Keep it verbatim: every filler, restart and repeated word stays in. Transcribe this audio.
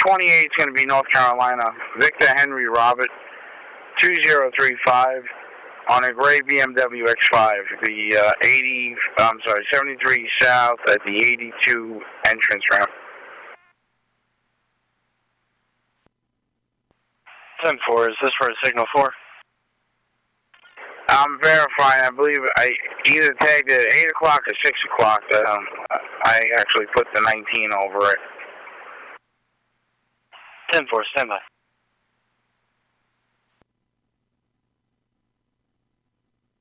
twenty-eight is going to be North Carolina. Victor Henry Robert, two zero three five, on a gray B M W X five. The uh, eighty, I'm sorry, seventy-three south at the eighty-two entrance ramp. ten four, is this for a signal four? I'm verifying. I believe I either tagged it at eight o'clock or six o'clock. Um, I actually put the nineteen over it. ten four, stand by.